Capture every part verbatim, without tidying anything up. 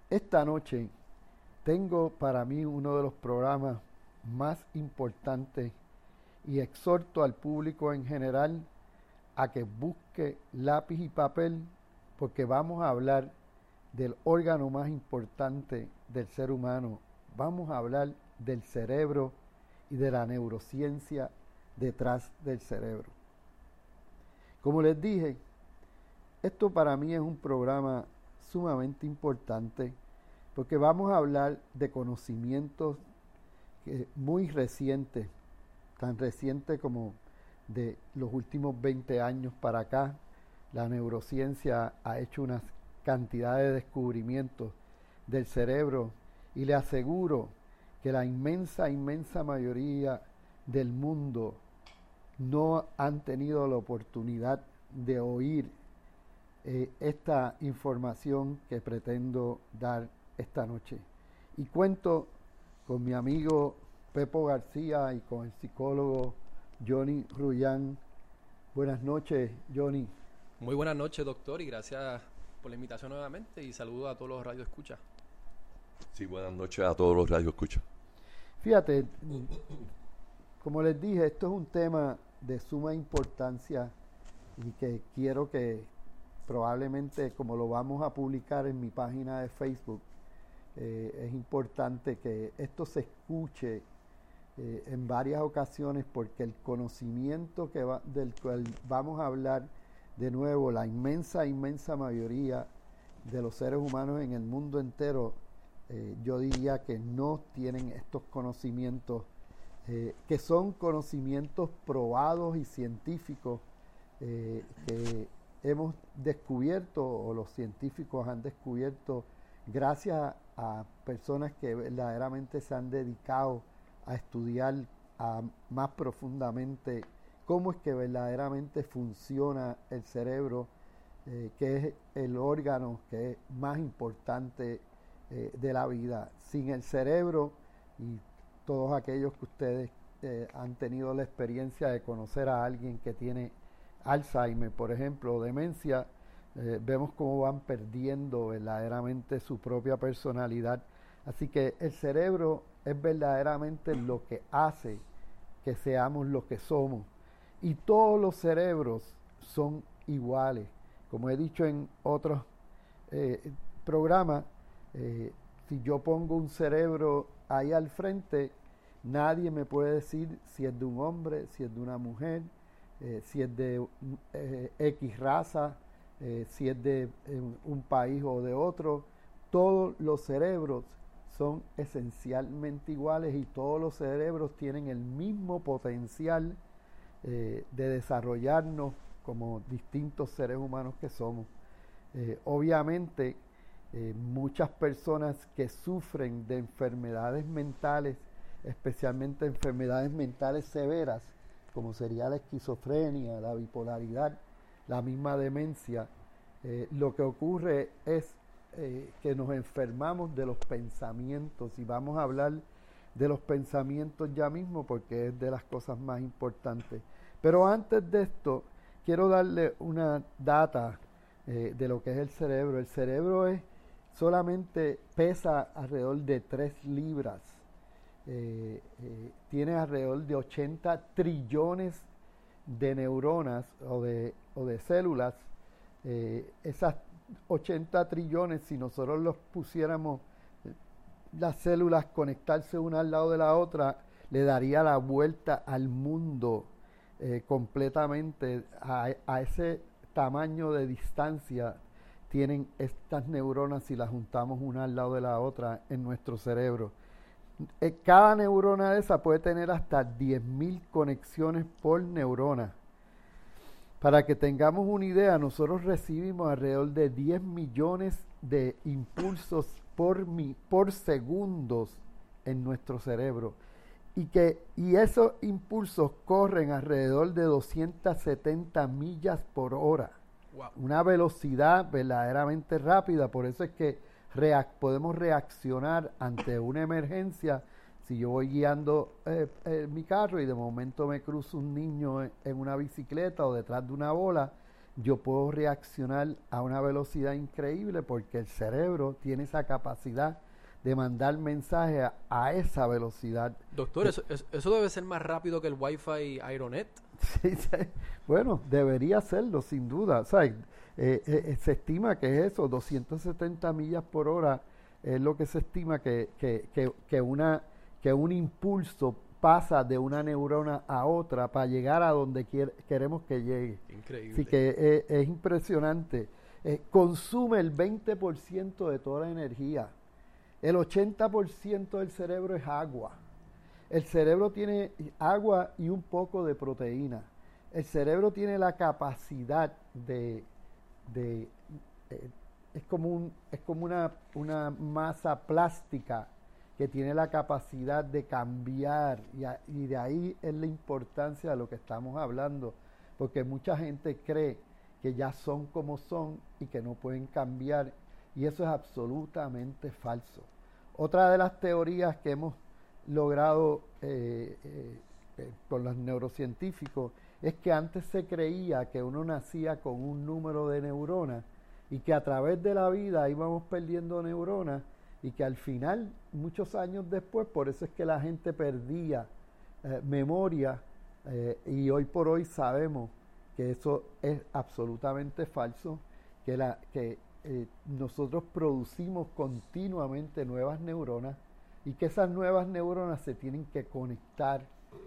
Esta noche tengo para mí uno de los programas más importantes y exhorto al público en general a que busque lápiz y papel porque vamos a hablar del órgano más importante del ser humano. Vamos a hablar del cerebro y de la neurociencia detrás del cerebro. Como les dije, esto para mí es un programa sumamente importante porque vamos a hablar de conocimientos que muy recientes, tan recientes como de los últimos veinte años para acá. La neurociencia ha hecho una cantidad de descubrimientos del cerebro y le aseguro que la inmensa, inmensa mayoría del mundo no han tenido la oportunidad de oír eh, esta información que pretendo dar esta noche. Y cuento con mi amigo Pepo García y con el psicólogo Johnny Rullán. Buenas noches, Johnny. Muy buenas noches, doctor, y gracias por la invitación nuevamente y saludos a todos los radioescuchas. Sí, buenas noches a todos los radioescuchas. Fíjate, como les dije, esto es un tema de suma importancia y que quiero que probablemente, como lo vamos a publicar en mi página de Facebook, eh, es importante que esto se escuche eh, en varias ocasiones porque el conocimiento que va, del cual vamos a hablar, de nuevo, la inmensa, inmensa mayoría de los seres humanos en el mundo entero, eh, yo diría que no tienen estos conocimientos, eh, que son conocimientos probados y científicos eh, que hemos descubierto o los científicos han descubierto gracias a personas que verdaderamente se han dedicado a estudiar a, más profundamente cómo es que verdaderamente funciona el cerebro, eh, que es el órgano que es más importante eh, de la vida. Sin el cerebro, y todos aquellos que ustedes eh, han tenido la experiencia de conocer a alguien que tiene Alzheimer, por ejemplo, o demencia, eh, vemos cómo van perdiendo verdaderamente su propia personalidad. Así que el cerebro es verdaderamente lo que hace que seamos lo que somos. Y todos los cerebros son iguales. Como he dicho en otros eh, programas, eh, si yo pongo un cerebro ahí al frente, nadie me puede decir si es de un hombre, si es de una mujer, eh, si es de eh, X raza, eh, si es de eh, un país o de otro. Todos los cerebros son esencialmente iguales y todos los cerebros tienen el mismo potencial Eh, de desarrollarnos como distintos seres humanos que somos. Eh, obviamente, eh, muchas personas que sufren de enfermedades mentales, especialmente enfermedades mentales severas, como sería la esquizofrenia, la bipolaridad, la misma demencia, eh, lo que ocurre es eh, que nos enfermamos de los pensamientos, y vamos a hablar de los pensamientos ya mismo porque es de las cosas más importantes. Pero antes de esto, quiero darle una data eh, de lo que es el cerebro. El cerebro es solamente pesa alrededor de tres libras. Eh, eh, tiene alrededor de ochenta trillones de neuronas o de, o de células. Eh, esas ochenta trillones, si nosotros los pusiéramos las células conectarse una al lado de la otra, le daría la vuelta al mundo eh, completamente. A, a ese tamaño de distancia tienen estas neuronas si las juntamos una al lado de la otra en nuestro cerebro. Eh, cada neurona de esa puede tener hasta diez mil conexiones por neurona. Para que tengamos una idea, nosotros recibimos alrededor de diez millones de impulsos por, mi, por segundos en nuestro cerebro. Y, que, y esos impulsos corren alrededor de doscientas setenta millas por hora. Wow. Una velocidad verdaderamente rápida. Por eso es que reac- podemos reaccionar ante una emergencia. Si yo voy guiando eh, eh, mi carro y de momento me cruza un niño en, en una bicicleta o detrás de una bola, yo puedo reaccionar a una velocidad increíble porque el cerebro tiene esa capacidad de mandar mensajes a, a esa velocidad. Doctor, eso, eso debe ser más rápido que el Wi-Fi Aeronet. Sí, sí. Bueno, debería serlo, sin duda. O sea, eh, eh, se estima que es eso, doscientas setenta millas por hora es lo que se estima que, que, que, que, una, que un impulso pasa de una neurona a otra para llegar a donde quiere, queremos que llegue. Increíble. Así que eh, es impresionante. Eh, consume el veinte por ciento de toda la energía. El ochenta por ciento del cerebro es agua. El cerebro tiene agua y un poco de proteína. El cerebro tiene la capacidad de... de eh, es como, un, es como una, una masa plástica que tiene la capacidad de cambiar, y, a, y de ahí es la importancia de lo que estamos hablando, porque mucha gente cree que ya son como son y que no pueden cambiar, y eso es absolutamente falso. Otra de las teorías que hemos logrado eh, eh, eh, con los neurocientíficos es que antes se creía que uno nacía con un número de neuronas y que a través de la vida íbamos perdiendo neuronas, y que al final, muchos años después, por eso es que la gente perdía eh, memoria, eh, y hoy por hoy sabemos que eso es absolutamente falso, que, la, que eh, nosotros producimos continuamente nuevas neuronas y que esas nuevas neuronas se tienen que conectar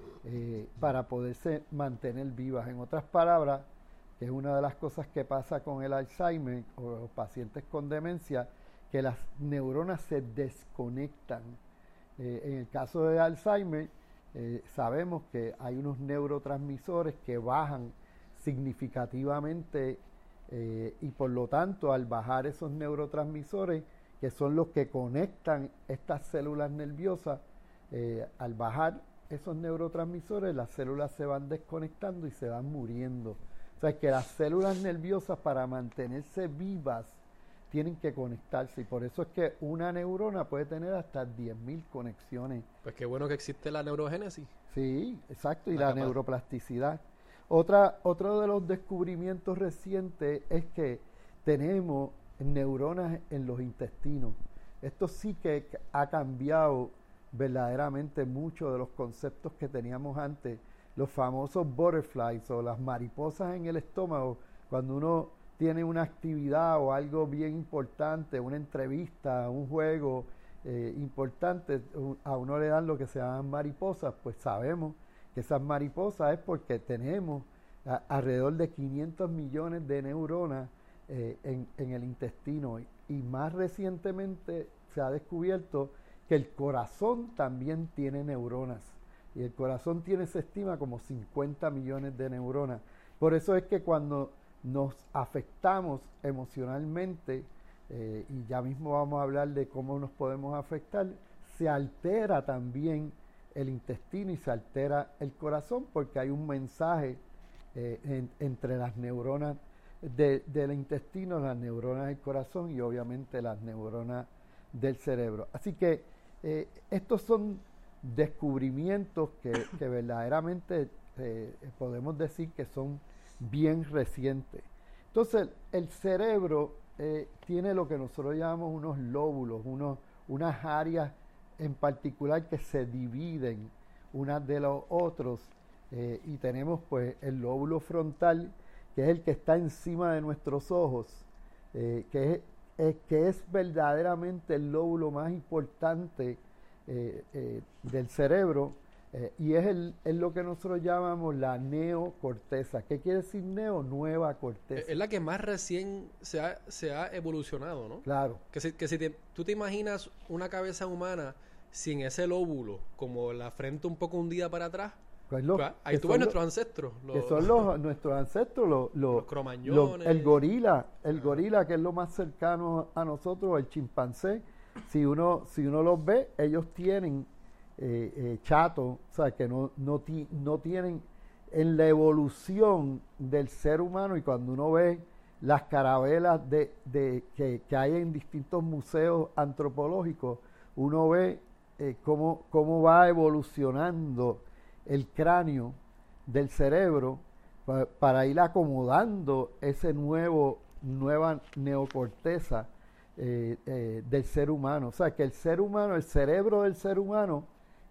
eh, para poderse mantener vivas. En otras palabras, que es una de las cosas que pasa con el Alzheimer o los pacientes con demencia, que las neuronas se desconectan. Eh, en el caso de Alzheimer, eh, sabemos que hay unos neurotransmisores que bajan significativamente eh, y por lo tanto, al bajar esos neurotransmisores, que son los que conectan estas células nerviosas, eh, al bajar esos neurotransmisores, las células se van desconectando y se van muriendo. O sea, que las células nerviosas, para mantenerse vivas, tienen que conectarse, y por eso es que una neurona puede tener hasta diez mil conexiones. Pues qué bueno que existe la neurogénesis. Sí, exacto, y La la capa- neuroplasticidad. Otra, otro de los descubrimientos recientes es que tenemos neuronas en los intestinos. Esto sí que ha cambiado verdaderamente mucho de los conceptos que teníamos antes. Los famosos butterflies o las mariposas en el estómago, cuando uno tiene una actividad o algo bien importante, una entrevista, un juego eh, importante, a uno le dan lo que se llaman mariposas. Pues sabemos que esas mariposas es porque tenemos a, alrededor de quinientos millones de neuronas eh, en, en el intestino, y, y más recientemente se ha descubierto que el corazón también tiene neuronas, y el corazón tiene, se estima, como cincuenta millones de neuronas. Por eso es que cuando nos afectamos emocionalmente, eh, y ya mismo vamos a hablar de cómo nos podemos afectar, se altera también el intestino y se altera el corazón, porque hay un mensaje eh, en, entre las neuronas de, del intestino, las neuronas del corazón y obviamente las neuronas del cerebro. Así que eh, estos son descubrimientos que, que verdaderamente eh, podemos decir que son bien recientes. Entonces, el cerebro eh, tiene lo que nosotros llamamos unos lóbulos, unos, unas áreas en particular que se dividen unas de los otros, eh, y tenemos pues el lóbulo frontal, que es el que está encima de nuestros ojos, eh, que, es, es, que es verdaderamente el lóbulo más importante eh, eh, del cerebro, eh, y es, el, es lo que nosotros llamamos la neocorteza. ¿Qué quiere decir neo? Nueva corteza. Es la que más recién se ha, se ha evolucionado, ¿no? Claro. Que si, que si te, tú te imaginas una cabeza humana sin ese lóbulo, como la frente un poco hundida para atrás, Pues lo, pues, ahí tú ves nuestros ancestros. Los, que son los, nuestros ancestros, los, los, los cromañones. los, el gorila, el gorila que es lo más cercano a nosotros, el chimpancé. Si uno, si uno los ve, ellos tienen eh, eh, chato, o sea, que no, no, ti, no tienen en la evolución del ser humano, y cuando uno ve las carabelas de, de, que, que hay en distintos museos antropológicos, uno ve eh, cómo, cómo va evolucionando el cráneo del cerebro pa, para ir acomodando ese nuevo, nueva neocorteza eh, eh, del ser humano. O sea, que el ser humano, el cerebro del ser humano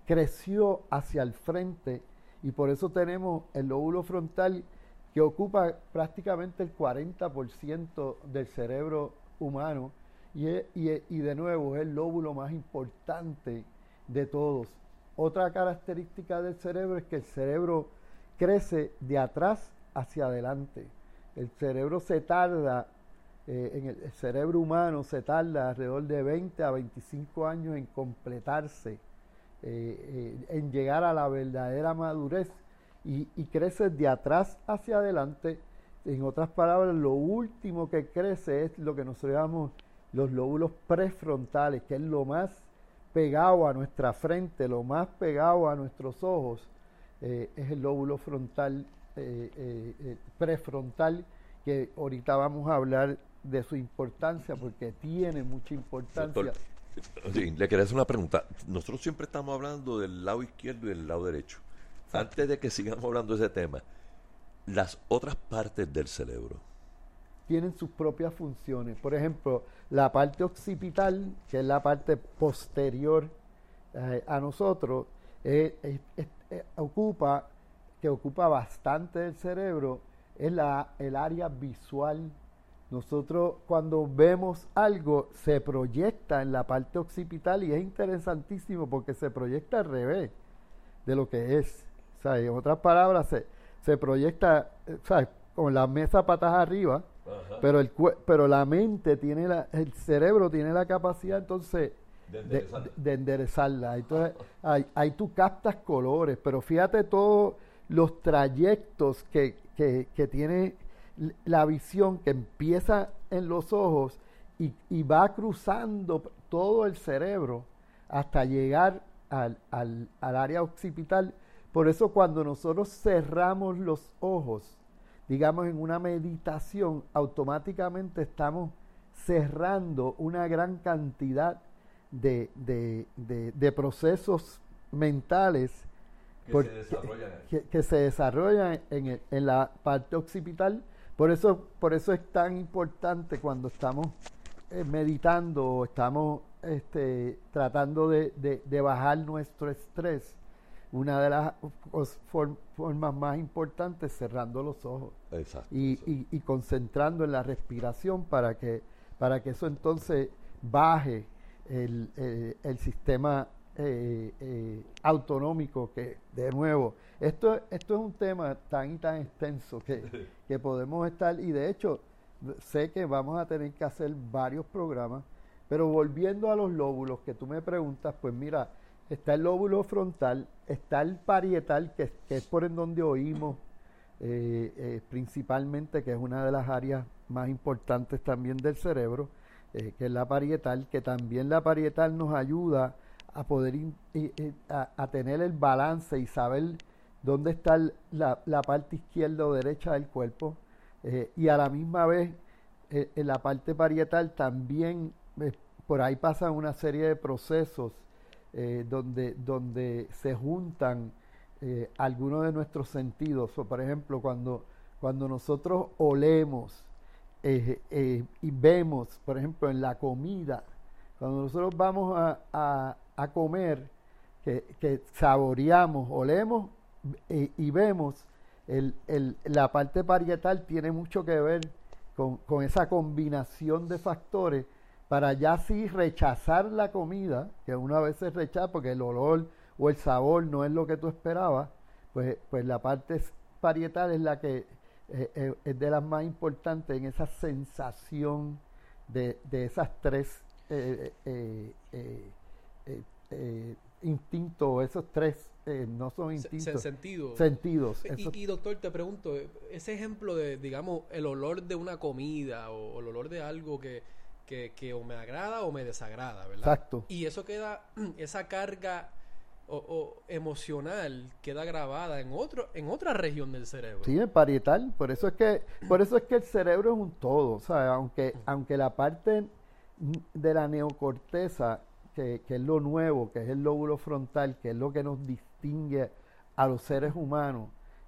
creció hacia el frente y por eso tenemos el lóbulo frontal que ocupa prácticamente el cuarenta por ciento del cerebro humano y, es, y, es, y de nuevo es el lóbulo más importante de todos. Otra característica del cerebro es que el cerebro crece de atrás hacia adelante. El cerebro se tarda, eh, en el, el cerebro humano se tarda alrededor de veinte a veinticinco años en completarse, eh, eh, en llegar a la verdadera madurez y, y crece de atrás hacia adelante. En otras palabras, lo último que crece es lo que nosotros llamamos los lóbulos prefrontales, que es lo más pegado a nuestra frente, lo más pegado a nuestros ojos, eh, es el lóbulo frontal, eh, eh, eh, prefrontal, que ahorita vamos a hablar de su importancia porque tiene mucha importancia. Doctor, sí, le quería hacer una pregunta. Nosotros siempre estamos hablando del lado izquierdo y del lado derecho. Exacto. Antes de que sigamos hablando de ese tema, las otras partes del cerebro tienen sus propias funciones. Por ejemplo, la parte occipital, que es la parte posterior eh, a nosotros, eh, eh, eh, ocupa, que ocupa bastante del cerebro, es la, el área visual. Nosotros cuando vemos algo se proyecta en la parte occipital y es interesantísimo porque se proyecta al revés de lo que es. O sea, en otras palabras, se, se proyecta, ¿sabes?, con la mesa patas arriba. Ajá. Pero el pero la mente tiene la, el cerebro tiene la capacidad entonces de enderezarla. De, de enderezarla. Entonces ahí, ahí tú captas colores, pero fíjate todos los trayectos que, que, que tiene la visión, que empieza en los ojos y, y va cruzando todo el cerebro hasta llegar al, al, al área occipital. Por eso cuando nosotros cerramos los ojos, digamos en una meditación, automáticamente estamos cerrando una gran cantidad de, de, de, de procesos mentales que, por, se, desarrollan. Que, que se desarrollan en, el, en la parte occipital. Por eso, por eso es tan importante cuando estamos eh, meditando o estamos este, tratando de, de, de bajar nuestro estrés. Una de las form, formas más importantes es cerrando los ojos. Exacto, y, exacto. Y, y concentrando en la respiración para que, para que eso entonces baje el, el, el sistema eh, eh, autonómico, que de nuevo, esto, esto es un tema tan y tan extenso que, que podemos estar, y de hecho sé que vamos a tener que hacer varios programas, pero volviendo a los lóbulos que tú me preguntas, pues mira, está el lóbulo frontal, está el parietal, que, que es por en donde oímos eh, eh, principalmente, que es una de las áreas más importantes también del cerebro, eh, que es la parietal, que también la parietal nos ayuda a poder in, eh, eh, a, a tener el balance y saber dónde está el, la, la parte izquierda o derecha del cuerpo, eh, y a la misma vez eh, en la parte parietal también eh, por ahí pasan una serie de procesos Eh, donde, donde se juntan eh, algunos de nuestros sentidos. O, por ejemplo, cuando, cuando nosotros olemos eh, eh, y vemos, por ejemplo, en la comida, cuando nosotros vamos a, a, a comer, que, que saboreamos, olemos eh, y vemos, el, el, la parte parietal tiene mucho que ver con, con esa combinación de factores para ya sí rechazar la comida, que uno a veces rechaza porque el olor o el sabor no es lo que tú esperabas, pues, pues la parte parietal es la que eh, eh, es de las más importantes en esa sensación de, de esas tres eh, eh, eh, eh, eh, instintos, esos tres, eh, no son instintos, sentidos. sentidos. Y, y doctor, te pregunto, ese ejemplo de, digamos, el olor de una comida o, o el olor de algo que Que, que o me agrada o me desagrada, ¿verdad? Exacto. Y eso queda, esa carga o, o emocional queda grabada en otro, en otra región del cerebro. Sí, el parietal. Por eso es que, por eso es que el cerebro es un todo, ¿sabes? Aunque, aunque la parte de la neocorteza, que, que es lo nuevo, que es el lóbulo frontal, que es lo que nos distingue a los seres humanos,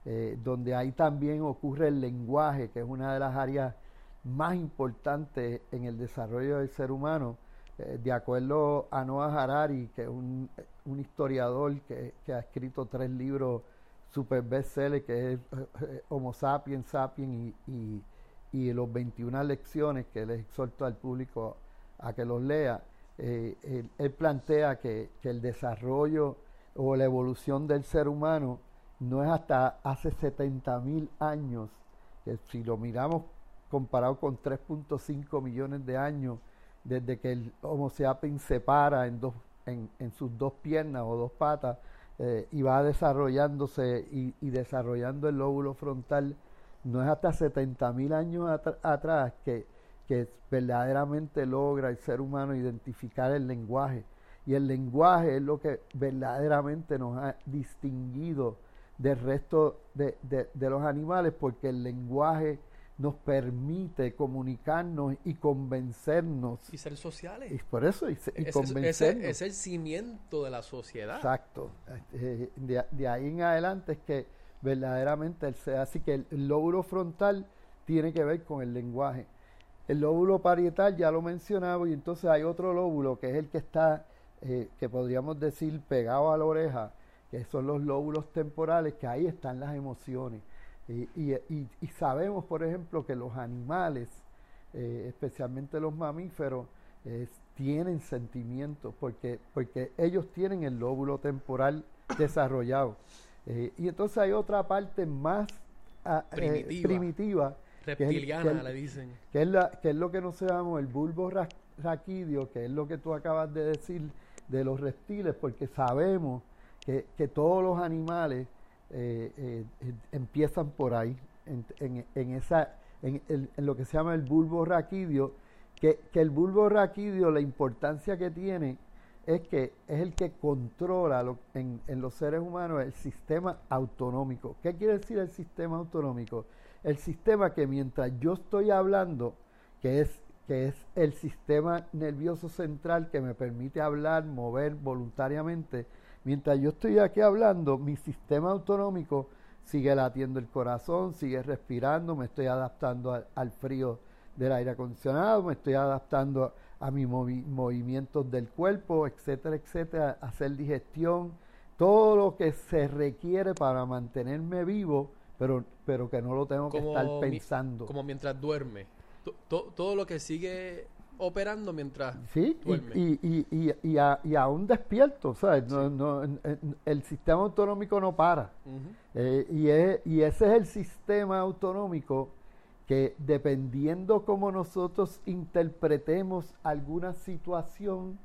eh, donde ahí también ocurre el lenguaje, que es una de las áreas más importantes en el desarrollo del ser humano. Eh, de acuerdo a Noah Harari, que es un, un historiador que, que ha escrito tres libros super bestsellers, que es eh, Homo sapiens, sapiens y, y, y los veintiuna lecciones, que les exhorto al público a que los lea. Eh, él, él plantea que, que el desarrollo o la evolución del ser humano no es hasta hace setenta mil años, que si lo miramos comparado con tres punto cinco millones de años desde que el Homo sapiens se para en, dos, en, en sus dos piernas o dos patas eh, y va desarrollándose y, y desarrollando el lóbulo frontal, no es hasta setenta mil años at- atrás que, que verdaderamente logra el ser humano identificar el lenguaje. Y el lenguaje es lo que verdaderamente nos ha distinguido del resto de, de, de los animales, porque el lenguaje nos permite comunicarnos y convencernos. Y ser sociales. Y por eso, y, y ese, convencernos. Ese es el cimiento de la sociedad. Exacto. Eh, de, de ahí en adelante es que verdaderamente el ser, así que el, el lóbulo frontal tiene que ver con el lenguaje. El lóbulo parietal ya lo mencionaba, y entonces hay otro lóbulo que es el que está, eh, que podríamos decir, pegado a la oreja, que son los lóbulos temporales, que ahí están las emociones. Y, y, y, y sabemos, por ejemplo, que los animales, eh, especialmente los mamíferos, eh, tienen sentimientos, porque, porque ellos tienen el lóbulo temporal desarrollado. Eh, y entonces hay otra parte más ah, primitiva, eh, primitiva reptiliana, que es, que le dicen. Que es, la, que es lo que nos llamamos el bulbo ra raquídeo, que es lo que tú acabas de decir de los reptiles, porque sabemos que, que todos los animales eh, eh, eh, empiezan por ahí, en, en, en, esa, en, el, en lo que se llama el bulbo raquídeo, que, que el bulbo raquídeo, la importancia que tiene es que es el que controla lo, en, en los seres humanos el sistema autonómico. ¿Qué quiere decir el sistema autonómico? El sistema que mientras yo estoy hablando, que es, que es el sistema nervioso central que me permite hablar, mover voluntariamente, mientras yo estoy aquí hablando, mi sistema autonómico sigue latiendo el corazón, sigue respirando, me estoy adaptando al, al frío del aire acondicionado, me estoy adaptando a, a mis movi movimientos del cuerpo, etcétera, etcétera, a hacer digestión, todo lo que se requiere para mantenerme vivo, pero, pero que no lo tengo como que estar pensando. Mi, como mientras duerme. To, to, todo lo que sigue operando mientras sí, duerme. Y, y, y, y, y, a, y aún despierto, ¿sabes? Sí. No, no, el sistema autonómico no para. Uh-huh. eh, y, es, y ese es el sistema autonómico que, dependiendo cómo nosotros interpretemos alguna situación,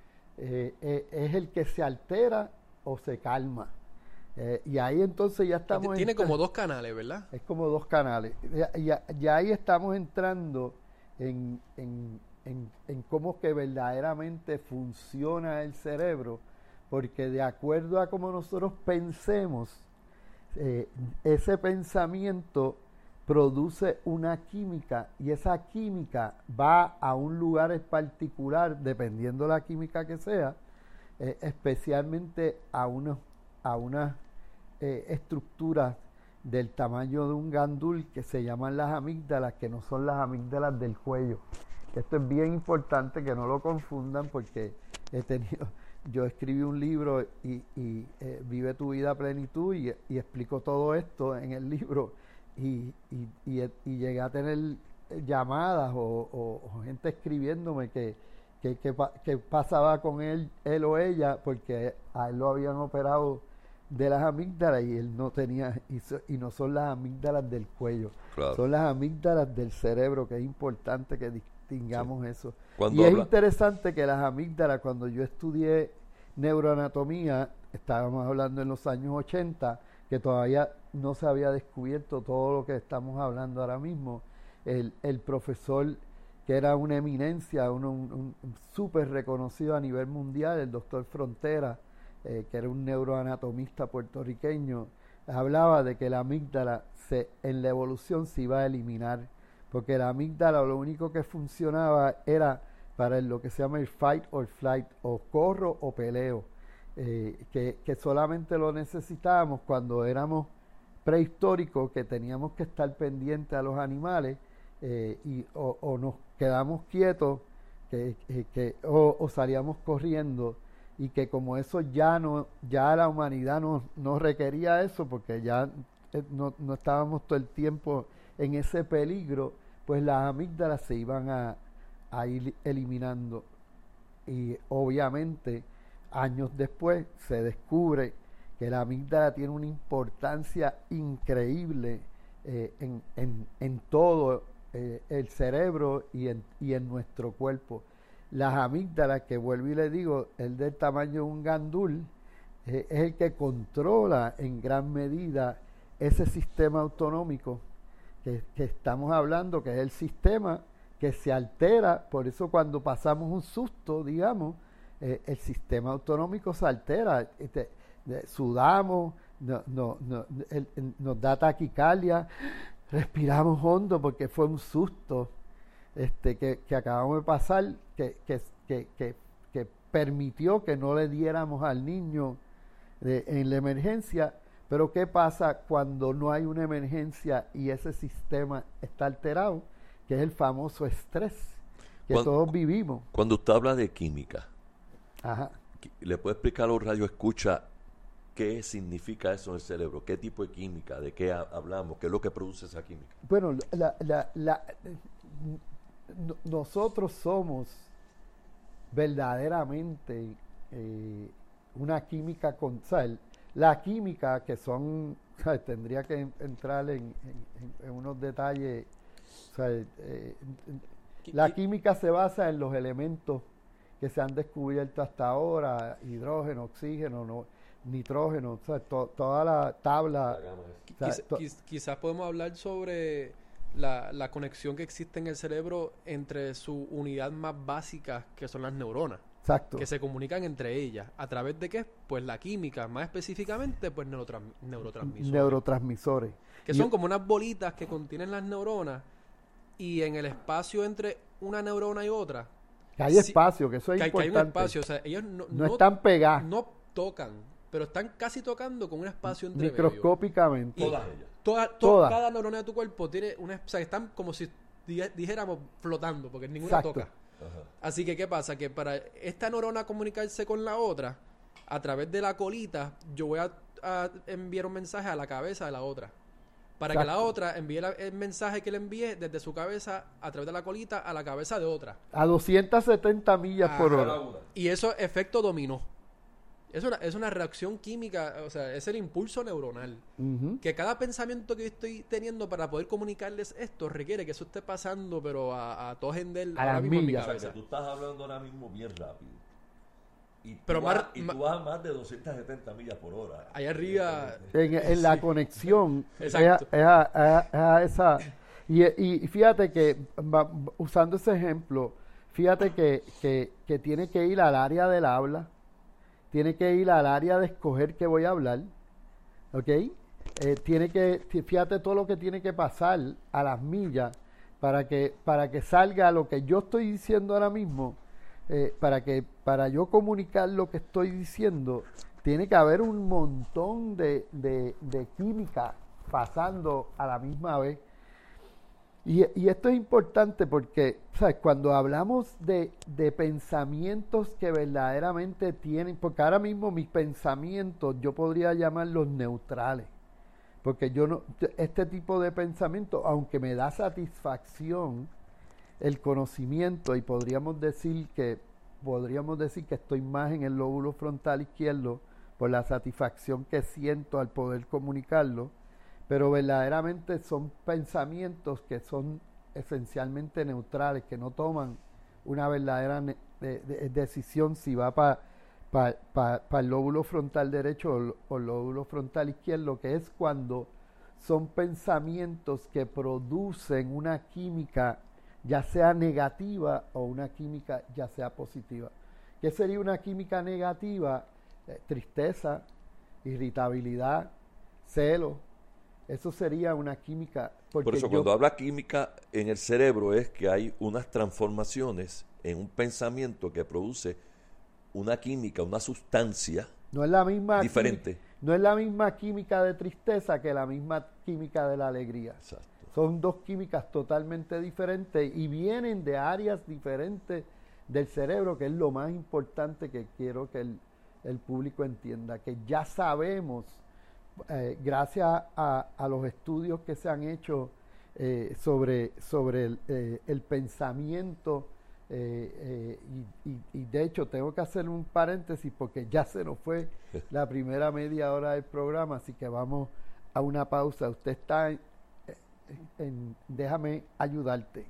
eh, eh, es el que se altera o se calma. Eh, y ahí entonces ya estamos... Tiene como dos canales, ¿verdad? Es como dos canales. Ya, ya, ya ahí estamos entrando en, en, en, en cómo que verdaderamente funciona el cerebro, porque de acuerdo a cómo nosotros pensemos, eh, ese pensamiento produce una química, y esa química va a un lugar en particular, dependiendo de la química que sea, eh, especialmente a unos a unas eh, estructuras del tamaño de un gandul que se llaman las amígdalas, que no son las amígdalas del cuello. Esto es bien importante que no lo confundan, porque he tenido, yo escribí un libro y, y eh, Vive tu vida a plenitud, y, y explico todo esto en el libro, y, y, y, y llegué a tener llamadas o, o, o gente escribiéndome que que, que, que pasaba con él, él o ella, porque a él lo habían operado de las amígdalas y él no tenía, y, so, y no son las amígdalas del cuello, claro. Son las amígdalas del cerebro, que es importante que distingamos sí. Eso. Y habla? Es interesante que las amígdalas, cuando yo estudié neuroanatomía, estábamos hablando en los años ochenta, que todavía no se había descubierto todo lo que estamos hablando ahora mismo, el, el profesor que era una eminencia, un, un, un súper reconocido a nivel mundial, el doctor Frontera, eh, que era un neuroanatomista puertorriqueño, hablaba de que la amígdala se, en la evolución se iba a eliminar, porque la amígdala lo único que funcionaba era para lo que se llama el fight or flight, o corro o peleo, eh, que, que solamente lo necesitábamos cuando éramos prehistóricos que teníamos que estar pendientes a los animales eh, y o, o nos quedamos quietos que, que, que o, o salíamos corriendo, y que como eso ya no ya la humanidad no, no requería eso porque ya eh, no, no estábamos todo el tiempo en ese peligro, pues las amígdalas se iban a, a ir eliminando. Y obviamente años después se descubre que la amígdala tiene una importancia increíble eh, en, en, en todo eh, el cerebro y en, y en nuestro cuerpo. Las amígdalas, que vuelvo y le digo, el del tamaño de un gandul, eh, es el que controla en gran medida ese sistema autonómico que, que estamos hablando, que es el sistema que se altera. Por eso cuando pasamos un susto, digamos, eh, el sistema autonómico se altera, este, de, sudamos, no, no, no, el, el, nos da taquicardia, respiramos hondo porque fue un susto este, que, que acabamos de pasar, que, que, que, que, que permitió que no le diéramos al niño de, en la emergencia. Pero ¿qué pasa cuando no hay una emergencia y ese sistema está alterado? Que es el famoso estrés que cuando, todos vivimos. Cuando usted habla de química, Ajá. ¿le puede explicar a los radioescuchas qué significa eso en el cerebro? ¿Qué tipo de química? ¿De qué hablamos? ¿Qué es lo que produce esa química? Bueno, la, la, la, no, nosotros somos verdaderamente eh, una química con sal. La química, que son, ¿sabes? Tendría que entrar en, en, en unos detalles. O sea, eh, la química se basa en los elementos que se han descubierto hasta ahora: hidrógeno, oxígeno, no, nitrógeno, o sea, to, toda la tabla. O sea, Quiz, to, quiz, quizás podemos hablar sobre la, la conexión que existe en el cerebro entre su unidad más básica, que son las neuronas. Exacto. Que se comunican entre ellas. ¿A través de qué? Pues la química, más específicamente, pues neurotrans, neurotransmisores. Neurotransmisores. Que son como unas bolitas que contienen las neuronas, y en el espacio entre una neurona y otra... Que hay espacio, que eso es que importante. Que hay un espacio, o sea, ellos no... No, no están pegadas. No tocan, pero están casi tocando con un espacio entre microscópicamente. Todas ellas. Toda, to, Todas. Cada neurona de tu cuerpo tiene una... O sea, están como si dijéramos flotando, porque ninguna Exacto. toca. Ajá. Así que, ¿qué pasa? Que para esta neurona comunicarse con la otra, a través de la colita, yo voy a, a enviar un mensaje a la cabeza de la otra. Para Exacto. que la otra envíe la, el mensaje que le envíe desde su cabeza, a través de la colita, a la cabeza de otra. A doscientas setenta millas Ajá. por hora. Y eso es efecto dominó. Es una, es una reacción química, o sea, es el impulso neuronal. Uh-huh. Que cada pensamiento que yo estoy teniendo para poder comunicarles esto requiere que eso esté pasando, pero a, a todo gender a ahora mismo en mi cabeza. O sea, que tú estás hablando ahora mismo bien rápido. Y tú, pero vas, más, y tú vas a más de doscientas setenta millas por hora. Allá arriba. En, en la sí. conexión. Exacto. Es a, es a, es a esa. Y, y fíjate que, usando ese ejemplo, fíjate que, que, que tiene que ir al área del habla. Tiene que ir al área de escoger qué voy a hablar, ¿ok? Eh, tiene que, fíjate todo lo que tiene que pasar a las millas para que, para que salga lo que yo estoy diciendo ahora mismo, eh, para que, para yo comunicar lo que estoy diciendo, tiene que haber un montón de, de, de química pasando a la misma vez. Y, y esto es importante porque, ¿sabes? Cuando hablamos de, de pensamientos que verdaderamente tienen, porque ahora mismo mis pensamientos yo podría llamarlos neutrales, porque yo no, este tipo de pensamiento, aunque me da satisfacción el conocimiento, y podríamos decir que podríamos decir que estoy más en el lóbulo frontal izquierdo por la satisfacción que siento al poder comunicarlo, pero verdaderamente son pensamientos que son esencialmente neutrales, que no toman una verdadera ne- de, de, decisión si va para pa, pa, pa el lóbulo frontal derecho o, o el lóbulo frontal izquierdo, que es cuando son pensamientos que producen una química ya sea negativa o una química ya sea positiva. ¿Qué sería una química negativa? Eh, tristeza, irritabilidad, celo. Eso sería una química. Por eso, yo, cuando habla química en el cerebro, es que hay unas transformaciones en un pensamiento que produce una química, una sustancia no es la misma diferente. Química, no es la misma química de tristeza que la misma química de la alegría. Exacto. Son dos químicas totalmente diferentes y vienen de áreas diferentes del cerebro, que es lo más importante que quiero que el, el público entienda, que ya sabemos, eh, gracias a, a los estudios que se han hecho eh, sobre, sobre el, eh, el pensamiento, eh, eh, y, y, y de hecho tengo que hacer un paréntesis porque ya se nos fue la primera media hora del programa, así que vamos a una pausa. Usted está en, en Déjame Ayudarte.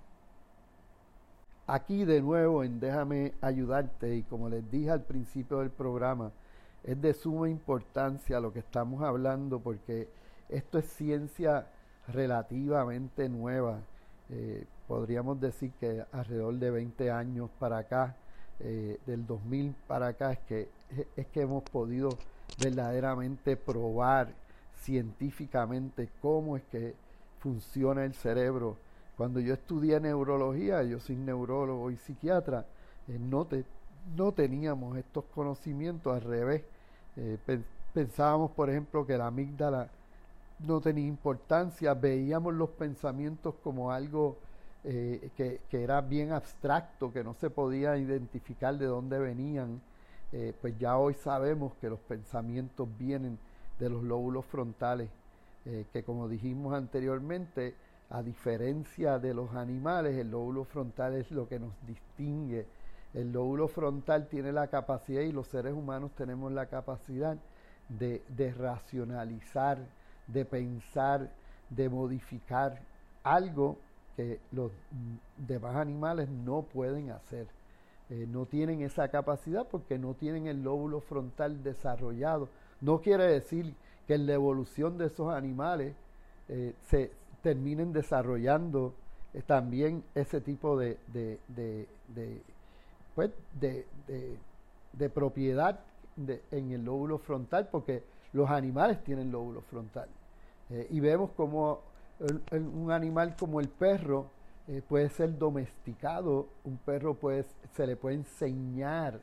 Aquí de nuevo en Déjame Ayudarte, y como les dije al principio del programa, es de suma importancia lo que estamos hablando porque esto es ciencia relativamente nueva. Eh, podríamos decir que alrededor de veinte años para acá, eh, del dos mil para acá, es que, es que hemos podido verdaderamente probar científicamente cómo es que funciona el cerebro. Cuando yo estudié neurología, yo soy neurólogo y psiquiatra, eh, no, te, no teníamos estos conocimientos, al revés. Eh, pen, pensábamos, por ejemplo, que la amígdala no tenía importancia, veíamos los pensamientos como algo eh, que, que era bien abstracto, que no se podía identificar de dónde venían. Eh, pues ya hoy sabemos que los pensamientos vienen de los lóbulos frontales, eh, que como dijimos anteriormente, a diferencia de los animales, el lóbulo frontal es lo que nos distingue. El lóbulo frontal tiene la capacidad, y los seres humanos tenemos la capacidad de, de racionalizar, de pensar, de modificar algo que los demás animales no pueden hacer. Eh, no tienen esa capacidad porque no tienen el lóbulo frontal desarrollado. No quiere decir que en la evolución de esos animales eh, se terminen desarrollando eh, también ese tipo de, de, de, de, pues, de, de, de propiedad de, en el lóbulo frontal, porque los animales tienen lóbulo frontal. Eh, y vemos como el, el, un animal como el perro eh, puede ser domesticado. Un perro puede, se le puede enseñar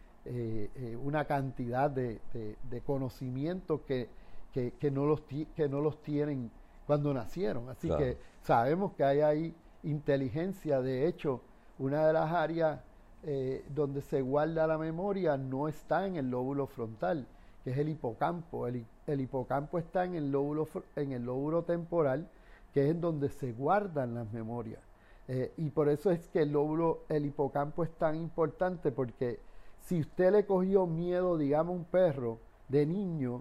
eh, eh, una cantidad de, de, de conocimientos que, que, que, no los que no los tienen cuando nacieron. Así claro. que sabemos que hay ahí inteligencia. De hecho, una de las áreas eh, donde se guarda la memoria no está en el lóbulo frontal, que es el hipocampo. El, el hipocampo está en el lóbulo en el lóbulo temporal, que es en donde se guardan las memorias. Eh, y por eso es que el lóbulo, el hipocampo es tan importante, porque si usted le cogió miedo, digamos, a un perro de niño,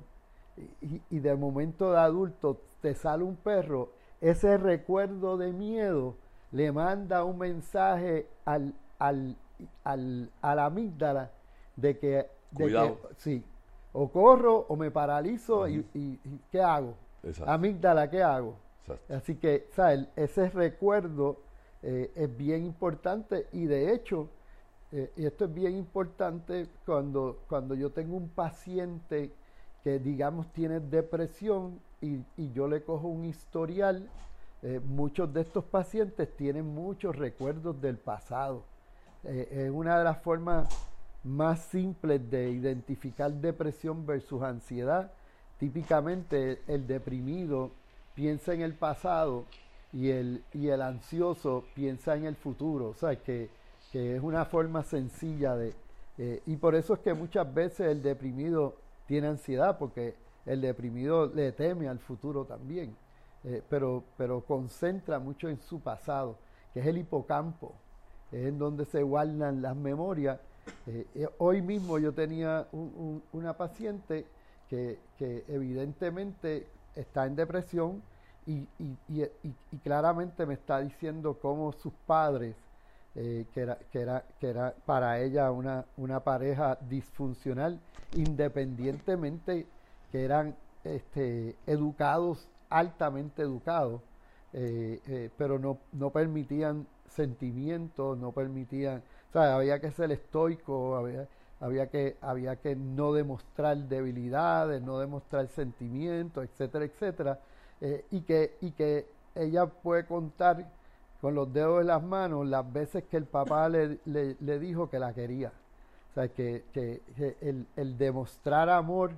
y, y de momento de adulto te sale un perro, ese recuerdo de miedo le manda un mensaje al, al, al, a la amígdala de que, de que sí, o corro o me paralizo. y, y, y ¿qué hago? Exacto. Amígdala, ¿qué hago? Exacto. Así que, ¿sabes? Ese recuerdo eh, es bien importante, y de hecho, eh, y esto es bien importante cuando, cuando yo tengo un paciente que, digamos, tiene depresión y, y yo le cojo un historial. Eh, muchos de estos pacientes tienen muchos recuerdos del pasado. Eh, es una de las formas más simples de identificar depresión versus ansiedad. Típicamente el deprimido piensa en el pasado y el, y el ansioso piensa en el futuro. O sea, que, que es una forma sencilla de... Eh, y por eso es que muchas veces el deprimido tiene ansiedad, porque el deprimido le teme al futuro también. Eh, pero, pero concentra mucho en su pasado, que es el hipocampo, es en donde se guardan las memorias. Eh, eh, hoy mismo yo tenía un, un, una paciente que, que evidentemente está en depresión y, y, y, y, y claramente me está diciendo cómo sus padres, eh, que, era, que, era, que era para ella una, una pareja disfuncional, independientemente que eran este, educados, altamente educados, eh, eh, pero no, no permitían sentimientos, no permitían, o sea, había que ser estoico, había, había, que, había que no demostrar debilidades, no demostrar sentimientos, etcétera, etcétera, eh, y, que, y que ella puede contar con los dedos de las manos las veces que el papá le, le, le dijo que la quería. O sea, que, que, que el, el demostrar amor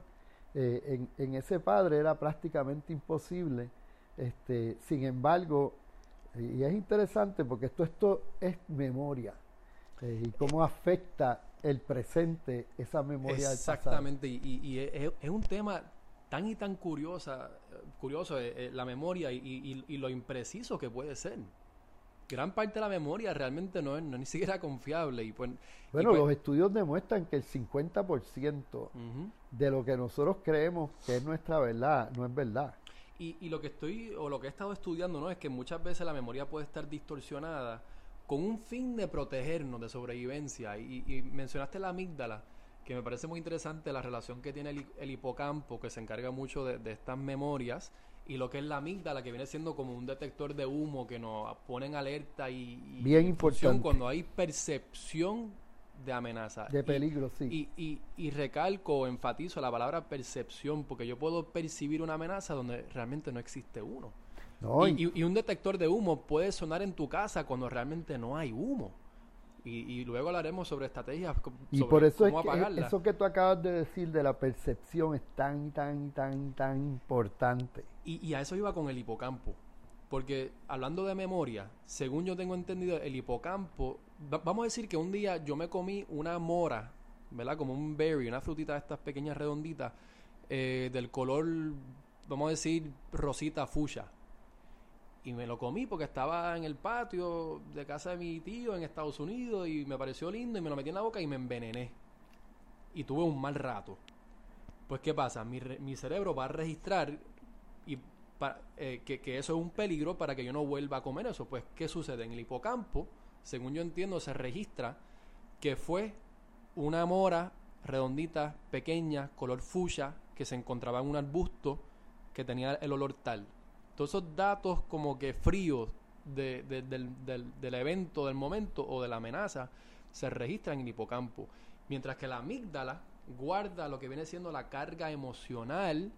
eh, en, en ese padre era prácticamente imposible. Este, sin embargo, y es interesante porque esto, esto es memoria, eh, y cómo afecta el presente esa memoria del pasado. Exactamente, y, y, y es, es un tema tan y tan curiosa, curioso, eh, eh, la memoria y, y, y lo impreciso que puede ser. Gran parte de la memoria realmente no es, no es ni siquiera confiable. Y pues, bueno, y pues, los estudios demuestran que el cincuenta por ciento uh-huh. de lo que nosotros creemos que es nuestra verdad, no es verdad. Y, y lo que estoy, o lo que he estado estudiando, ¿no? Es que muchas veces la memoria puede estar distorsionada con un fin de protegernos, de sobrevivencia. Y, y mencionaste la amígdala, que me parece muy interesante la relación que tiene el, el hipocampo, que se encarga mucho de, de estas memorias, y lo que es la amígdala, que viene siendo como un detector de humo que nos pone en alerta y, y bien y importante cuando hay percepción de amenaza. De peligro, y, sí. Y, y, y recalco, enfatizo la palabra percepción, porque yo puedo percibir una amenaza donde realmente no existe uno. No, y, y, y un detector de humo puede sonar en tu casa cuando realmente no hay humo. Y, y luego hablaremos sobre estrategias y sobre por eso cómo es que apagarla. eso que tú acabas de decir de la percepción es tan, tan, tan, tan importante. Y, y a eso iba con el hipocampo. Porque hablando de memoria, según yo tengo entendido, el hipocampo, va, vamos a decir que un día yo me comí una mora, ¿verdad? Como un berry, una frutita de estas pequeñas redonditas, eh, del color, vamos a decir, rosita fucsia. Y me lo comí porque estaba en el patio de casa de mi tío en Estados Unidos y me pareció lindo y me lo metí en la boca y me envenené. Y tuve un mal rato. Pues, ¿qué pasa? Mi, re, mi cerebro va a registrar y pa, eh, que, que eso es un peligro para que yo no vuelva a comer eso. Pues, ¿qué sucede? En el hipocampo, según yo entiendo, se registra que fue una mora redondita, pequeña, color fucsia, que se encontraba en un arbusto que tenía el olor tal. Todos esos datos como que fríos de, de, del, del, del evento, del momento o de la amenaza se registran en el hipocampo. Mientras que la amígdala guarda lo que viene siendo la carga emocional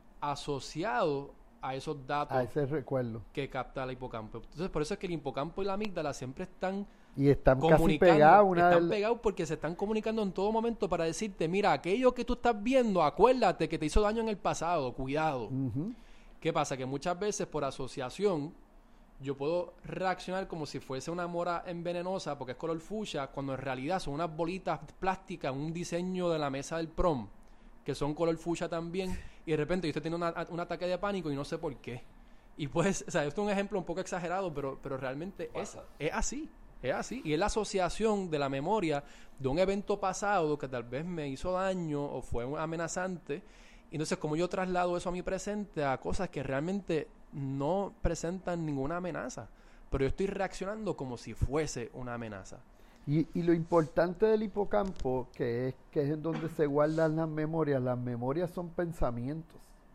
asociado a esos datos a ese recuerdo que capta el hipocampo. Entonces, por eso es que el hipocampo y la amígdala siempre están y están comunicando, casi pegados. Una están del... pegados porque se están comunicando en todo momento para decirte, mira, aquello que tú estás viendo, acuérdate que te hizo daño en el pasado, cuidado. Uh-huh. ¿Qué pasa? Que muchas veces por asociación yo puedo reaccionar como si fuese una mora envenenosa porque es color fucsia, cuando en realidad son unas bolitas plásticas, un diseño de la mesa del prom, que son color fucsia también, y de repente yo estoy teniendo una, un ataque de pánico y no sé por qué. Y pues, o sea, esto es un ejemplo un poco exagerado, pero, pero realmente es, es así, es así. Y es la asociación de la memoria de un evento pasado que tal vez me hizo daño o fue amenazante. Entonces, como yo traslado eso a mi presente, a cosas que realmente no presentan ninguna amenaza, pero yo estoy reaccionando como si fuese una amenaza. Y, y lo importante del hipocampo, que es, que es en donde se guardan las memorias, las memorias son pensamientos.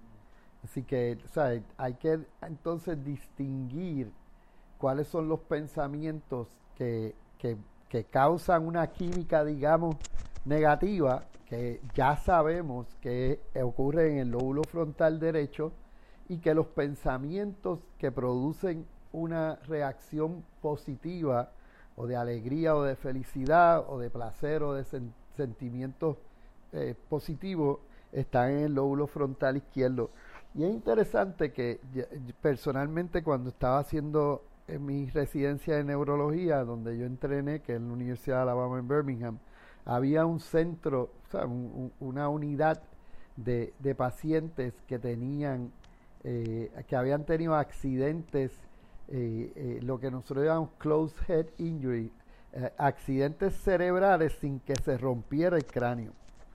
Así que, o sea, hay que entonces distinguir cuáles son los pensamientos que, que, que causan una química, digamos, negativa, que ya sabemos que ocurre en el lóbulo frontal derecho, y que los pensamientos que producen una reacción positiva o de alegría o de felicidad o de placer o de sen- sentimientos eh, positivos están en el lóbulo frontal izquierdo. Y es interesante que ya, personalmente cuando estaba haciendo en mi residencia de neurología, donde yo entrené, que es en la Universidad de Alabama en Birmingham, había un centro, o sea, un, un, una unidad de, de pacientes que tenían, eh, que habían tenido accidentes, eh, eh, lo que nosotros llamamos closed head injury, eh, accidentes cerebrales sin que se rompiera el cráneo,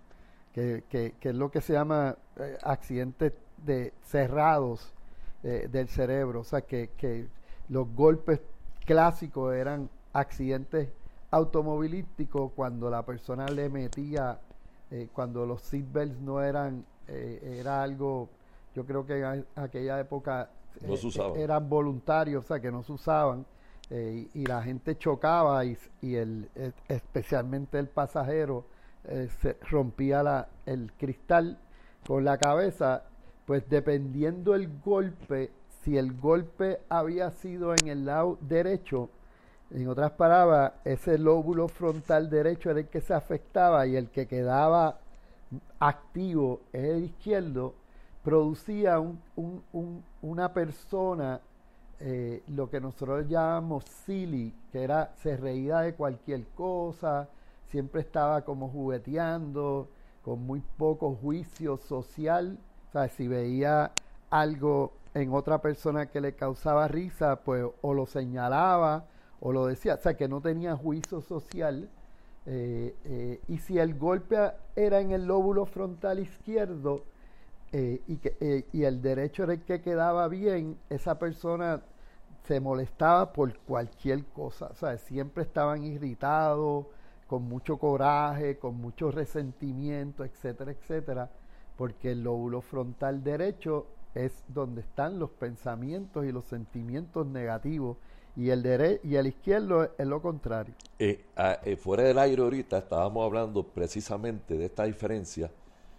que, que, que es lo que se llama eh, accidentes de cerrados eh, del cerebro, o sea, que, que los golpes clásicos eran accidentes automovilístico cuando la persona le metía, eh, cuando los seatbelts no eran, eh, era algo, yo creo que en aquella época no se usaban. eh, eran voluntarios, o sea, que no se usaban, eh, y, y la gente chocaba y, y el, eh, especialmente el pasajero eh, se rompía la, el cristal con la cabeza, pues dependiendo el golpe, si el golpe había sido en el lado derecho, en otras palabras, ese lóbulo frontal derecho era el que se afectaba y el que quedaba activo es el izquierdo, producía un, un, un, una persona, eh, lo que nosotros llamamos silly, que era, se reía de cualquier cosa, siempre estaba como jugueteando, con muy poco juicio social. O sea, si veía algo en otra persona que le causaba risa, pues o lo señalaba o lo decía. O sea, que no tenía juicio social. Eh, eh, y si el golpe era en el lóbulo frontal izquierdo eh, y, que, eh, y el derecho era el que quedaba bien, esa persona se molestaba por cualquier cosa. O sea, siempre estaban irritados, con mucho coraje, con mucho resentimiento, etcétera, etcétera, porque el lóbulo frontal derecho es donde están los pensamientos y los sentimientos negativos, y el dere- y el izquierdo es lo contrario. Eh, a, eh, fuera del aire ahorita estábamos hablando precisamente de esta diferencia,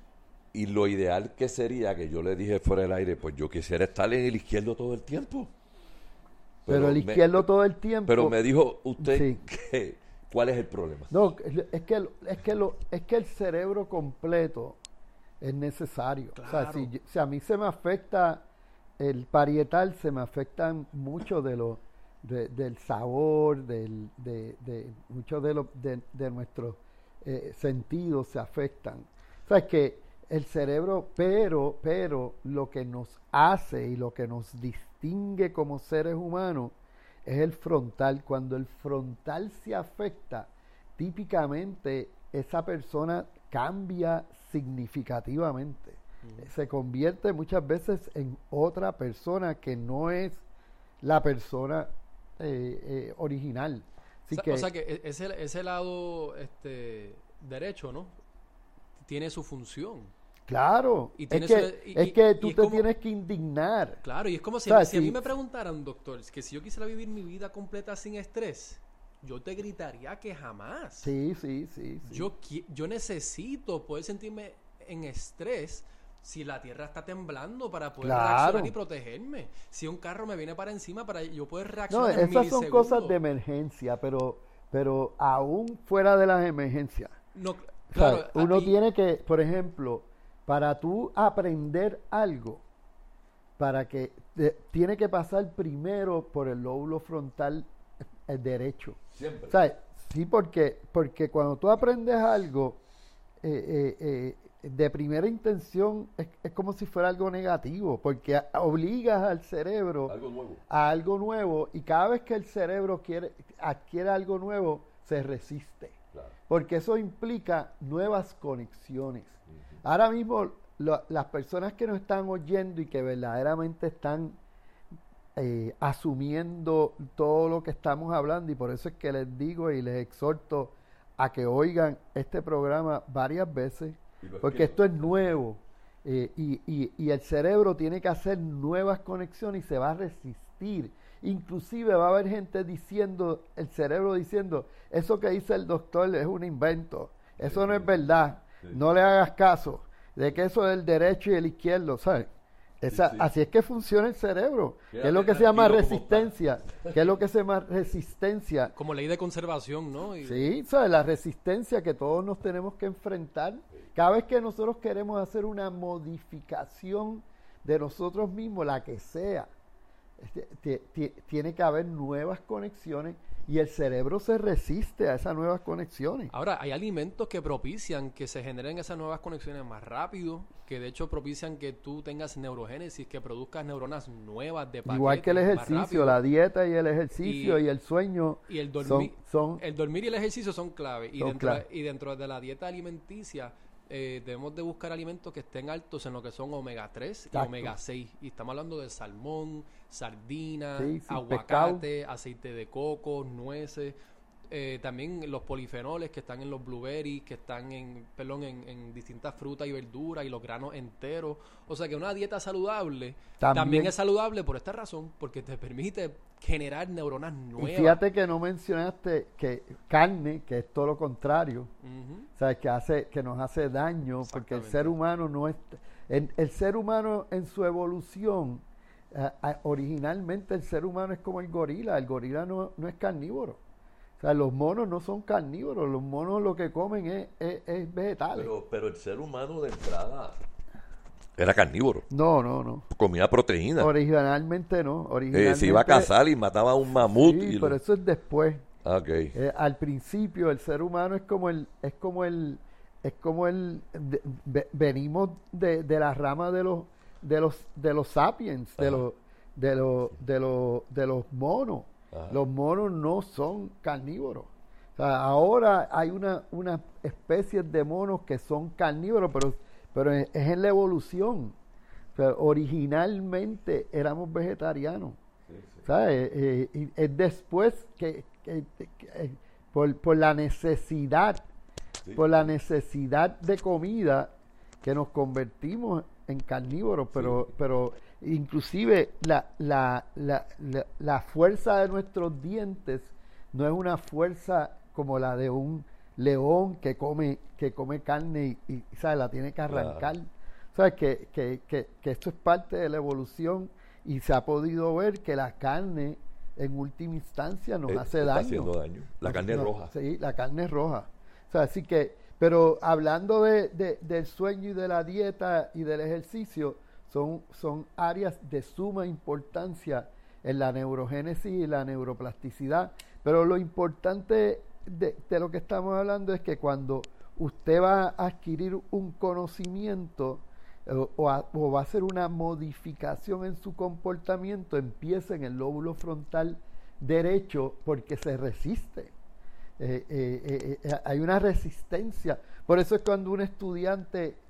y lo ideal que sería, que yo le dije fuera del aire, pues yo quisiera estar en el izquierdo todo el tiempo. Pero, pero el me, izquierdo todo el tiempo... Pero me dijo usted sí. que... ¿Cuál es el problema? No, es que, es que, lo, es que el cerebro completo es necesario. Claro. O sea, si, si a mí se me afecta el parietal, se me afectan mucho de lo, de, del sabor, del, de, de muchos de, lo, de, de nuestros eh, sentidos se afectan. O sea, es que el cerebro, pero, pero lo que nos hace y lo que nos distingue como seres humanos es el frontal. Cuando el frontal se afecta, típicamente esa persona cambia significativamente. Uh-huh. Se convierte muchas veces en otra persona que no es la persona eh, eh, original. Así o, sea, que, o sea que ese, ese lado este, derecho, ¿no? Tiene su función. Claro, y es, que, su, y, es que tú y es te como, tienes que indignar. Claro, y es como si, o sea, si si, a mí me preguntaran, doctor, que si yo quisiera vivir mi vida completa sin estrés, yo te gritaría que jamás. Sí, sí, sí. sí. Yo, yo necesito poder sentirme en estrés si la tierra está temblando para poder claro. reaccionar y protegerme. Si un carro me viene para encima para yo poder reaccionar no, en esas son cosas de milisegundos. emergencia, pero, pero aún fuera de las emergencias. No, claro, o sea, uno ahí, tiene que, por ejemplo, para tú aprender algo, para que te, tiene que pasar primero por el lóbulo frontal el derecho. Siempre. O sea, sí, porque, porque cuando tú aprendes algo eh, eh, eh, de primera intención es, es como si fuera algo negativo, porque a, obligas al cerebro algo nuevo. a algo nuevo, y cada vez que el cerebro quiere adquiere algo nuevo, se resiste. Claro. Porque eso implica nuevas conexiones. Uh-huh. Ahora mismo lo, las personas que nos están oyendo y que verdaderamente están eh, asumiendo todo lo que estamos hablando, y por eso es que les digo y les exhorto a que oigan este programa varias veces, porque esto es nuevo eh, y, y, y el cerebro tiene que hacer nuevas conexiones y se va a resistir. Inclusive va a haber gente diciendo, el cerebro diciendo, eso que dice el doctor es un invento, eso no es verdad, no le hagas caso, de que eso del derecho y el izquierdo, ¿sabes? Esa, sí, sí. Así es que funciona el cerebro, que es lo que se llama resistencia, que es lo que se llama resistencia. Como ley de conservación, ¿no? Y... Sí, ¿sabes? La resistencia que todos nos tenemos que enfrentar. Cada vez que nosotros queremos hacer una modificación de nosotros mismos, la que sea, tiene que haber nuevas conexiones y el cerebro se resiste a esas nuevas conexiones. Ahora, hay alimentos que propician que se generen esas nuevas conexiones más rápido, que de hecho propician que tú tengas neurogénesis, que produzcas neuronas nuevas de paquete. Igual que el ejercicio, la dieta y el ejercicio y, y el sueño y el dormir, son, son el dormir y el ejercicio son clave. Y, son dentro, clave. y dentro de la dieta alimenticia eh, debemos de buscar alimentos que estén altos en lo que son omega tres Exacto. y omega seis. Y estamos hablando de salmón, sardina, sí, sí, aguacate, pescado. Aceite de coco, nueces. Eh, también los polifenoles que están en los blueberries, que están en, perdón, en, en distintas frutas y verduras y los granos enteros. O sea que una dieta saludable también, también es saludable por esta razón, porque te permite generar neuronas nuevas. Y fíjate que no mencionaste que carne, que es todo lo contrario, uh-huh. o sea, que hace, que nos hace daño, porque el ser humano no es, el, el ser humano en su evolución, uh, uh, originalmente el ser humano es como el gorila, el gorila no, no es carnívoro. O O sea, los monos no son carnívoros, los monos lo que comen es, es, es vegetales. Pero, pero el ser humano de entrada era carnívoro. No, no, no. Comía proteína. Originalmente no. Originalmente, Eh, se iba a cazar y mataba a un mamut. Sí, y pero lo... eso es después. Okay. Eh, al principio el ser humano es como el, es como el, es como el, de, ve, venimos de, de la rama de los, de los, de los sapiens, de los, de los, de los, de los monos. Ajá. Los monos no son carnívoros. O sea, ahora hay una, una especie de monos que son carnívoros, pero, pero es, es en la evolución. O sea, originalmente éramos vegetarianos. Sí, sí. ¿Sabes? Eh, eh, es después que, que, que, que por, por la necesidad, sí. por la necesidad de comida que nos convertimos en carnívoros, pero, sí. pero inclusive la, la, la, la, la fuerza de nuestros dientes no es una fuerza como la de un león que come, que come carne y, y ¿sabes? La tiene que arrancar. Claro. ¿Sabes? Que, que, que, que esto es parte de la evolución y se ha podido ver que la carne en última instancia nos eh, hace está daño. haciendo daño. La carne no, es roja. Sí, la carne es roja. O sea, así que, pero hablando de, de, del sueño y de la dieta y del ejercicio, son, son áreas de suma importancia en la neurogénesis y la neuroplasticidad. Pero lo importante de, de lo que estamos hablando es que cuando usted va a adquirir un conocimiento o, o, a, o va a hacer una modificación en su comportamiento, empieza en el lóbulo frontal derecho porque se resiste. Eh, eh, eh, hay una resistencia. Por eso es cuando un estudiante eh,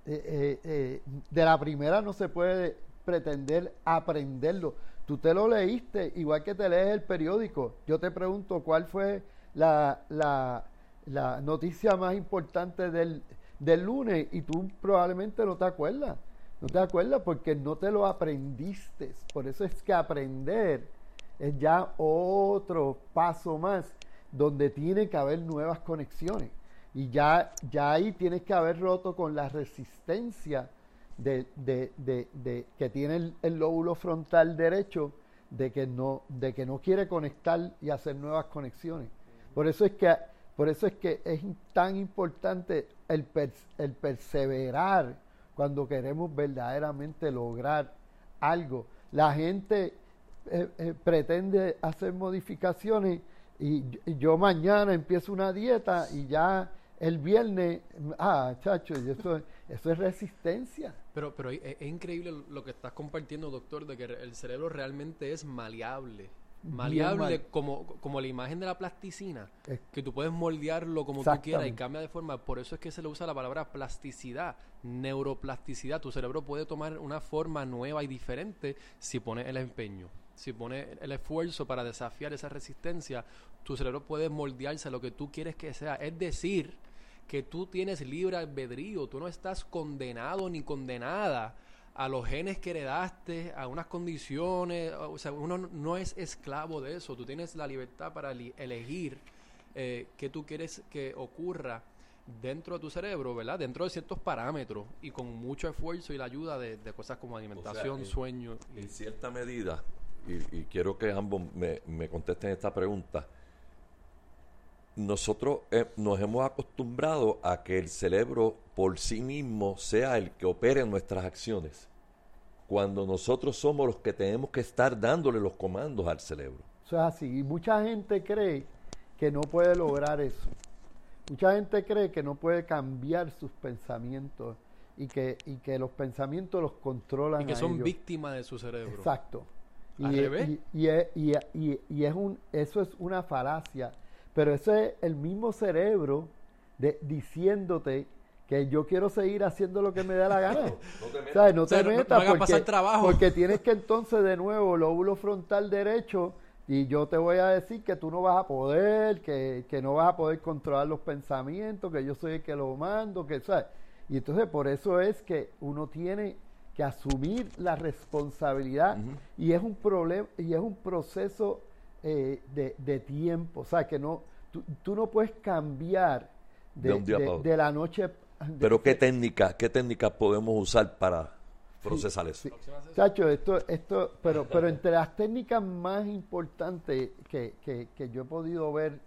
eh, eh, de la primera no se puede pretender aprenderlo. Tú te lo leíste, igual que te lees el periódico. Yo te pregunto cuál fue la, la, la noticia más importante del, del lunes y tú probablemente no te acuerdas. No te acuerdas porque no te lo aprendiste. Por eso es que aprender es ya otro paso más donde tiene que haber nuevas conexiones. Y ya, ya ahí tienes que haber roto con la resistencia de, de, de, de que tiene el, el lóbulo frontal derecho de que no, de que no quiere conectar y hacer nuevas conexiones. Por eso es que, por eso es que es tan importante el, per, el perseverar cuando queremos verdaderamente lograr algo. La gente eh, eh, pretende hacer modificaciones y yo mañana empiezo una dieta y ya el viernes, ah, chacho, eso, eso es resistencia. Pero, pero es, es increíble lo que estás compartiendo, doctor, de que el cerebro realmente es maleable. Maleable mal. como, como la imagen de la plasticina, es, que tú puedes moldearlo como tú quieras y cambia de forma. Por eso es que se le usa la palabra plasticidad, neuroplasticidad. Tu cerebro puede tomar una forma nueva y diferente si pones el empeño. Si pones el esfuerzo para desafiar esa resistencia, tu cerebro puede moldearse a lo que tú quieres que sea. Es decir, que tú tienes libre albedrío, tú no estás condenado ni condenada a los genes que heredaste, a unas condiciones. O sea, uno no es esclavo de eso. Tú tienes la libertad para elegir eh, qué tú quieres que ocurra dentro de tu cerebro, ¿verdad? Dentro de ciertos parámetros y con mucho esfuerzo y la ayuda de, de cosas como alimentación, o sea, en, sueño. En cierta medida, y, y quiero que ambos me, me contesten esta pregunta, nosotros eh, nos hemos acostumbrado a que el cerebro por sí mismo sea el que opere nuestras acciones, cuando nosotros somos los que tenemos que estar dándole los comandos al cerebro. Eso es así, y mucha gente cree que no puede lograr eso. Mucha gente cree que no puede cambiar sus pensamientos y que, y que los pensamientos los controlan. Y que a son ellos. víctimas de su cerebro. Exacto. ¿Al y, revés? Y, y, y, y, y es un, eso es una falacia. Pero ese es el mismo cerebro de, diciéndote que yo quiero seguir haciendo lo que me da la gana. No te metas. ¿Sabes? No o sea, te no, metas no porque, trabajo. porque tienes que entonces de nuevo lóbulo frontal derecho y yo te voy a decir que tú no vas a poder, que, que no vas a poder controlar los pensamientos, que yo soy el que lo mando, que ¿sabes? Y entonces por eso es que uno tiene que asumir la responsabilidad uh-huh. y es un problema y es un proceso Eh, de, de tiempo, o sea que no tú, tú no puedes cambiar de, de, de, de la noche de, pero qué técnica qué técnicas podemos usar para procesar sí, eso sí. Chacho, esto esto pero pero entre las técnicas más importantes que, que, que yo he podido ver